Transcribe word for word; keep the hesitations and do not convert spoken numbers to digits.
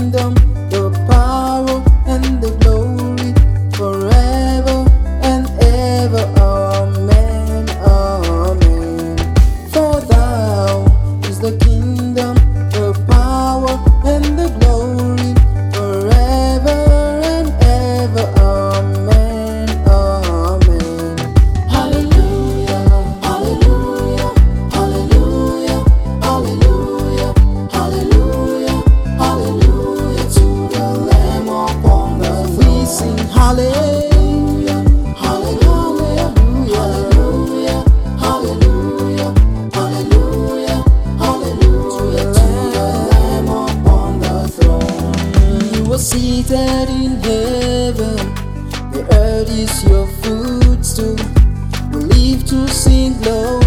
kingdom, the power, and the glory forever and ever. Amen, amen. For thou is the kingdom, the power, and the glory forever and ever. Amen, amen. Hallelujah, hallelujah, hallelujah, hallelujah, hallelujah, hallelujah to the Lamb upon the throne. We sing hallelujah, hallelujah, hallelujah, hallelujah, hallelujah, hallelujah to the Lamb upon the throne. You are seated in heaven, the earth is your footstool. We live to sing glory